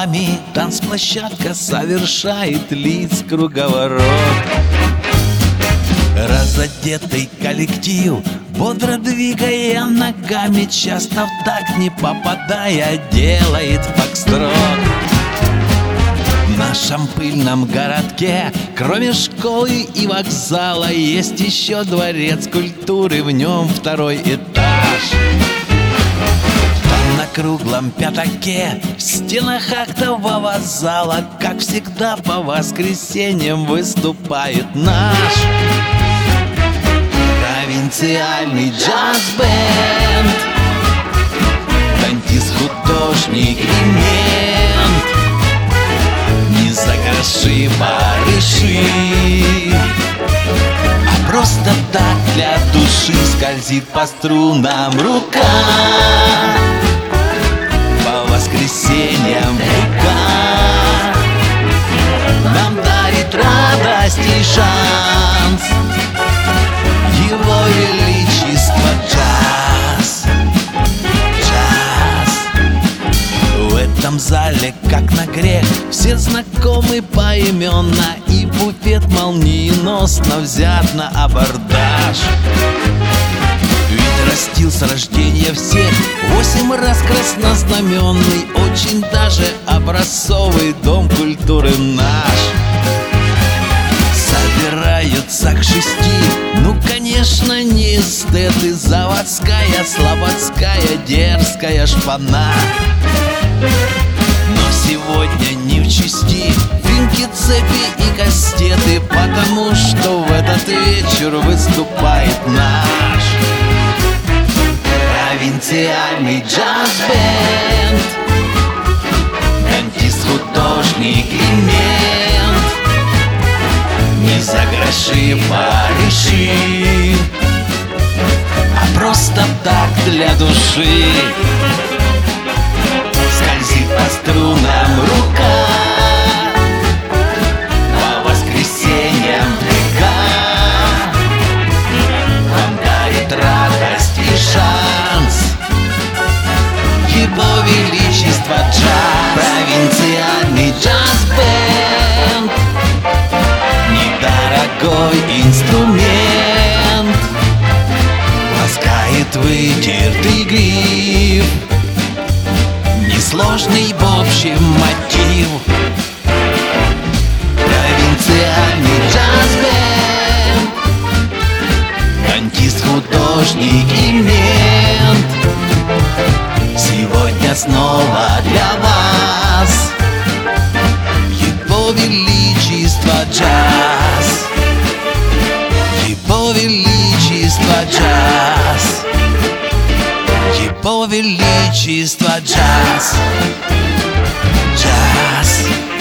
вами танцплощадка совершает лиц круговорот. Разодетый коллектив, бодро двигая ногами, часто в такт не попадая, делает фокстрот. В нашем пыльном городке, кроме школы и вокзала, есть еще дворец культуры, в нем второй этаж. Там на круглом пятаке, в стенах актового зала, как всегда по воскресеньям выступает наш провинциальный джаз-бенд. Дантист, художник и мент, не за гроши барыши, а просто так для души скользит по струнам рука. По воскресеньям рука нам дарит радость и шанс. Его величество джаз, джаз. В этом зале, как на грех, все знакомы поименно, и буфет молниеносно взят на абордаж. Ведь растил с рождения всех 8 раз краснознаменный, очень даже образцовый дом культуры наш. Собираются к 6, ну конечно не эстеты, заводская, слободская, дерзкая шпана. Но сегодня не в чести финки, цепи и кастеты, потому что в этот вечер выступает наш провинциальный джаз-бенд. Дантист, художник и мент, не за гроши барыши, а просто так для души скользит по струнам рука. По воскресеньям река вам дарит радость и шанс. Его величество джаз, провинциальный джаз-бенд, недорогой инструмент, ласкает вытертый гриф, несложный в общем мотив. Провинциальный джаз-бенд, дантист, художник и мент, сегодня снова для вас Его величество джаз, Его величество джаз, Его величество джаз, джаз.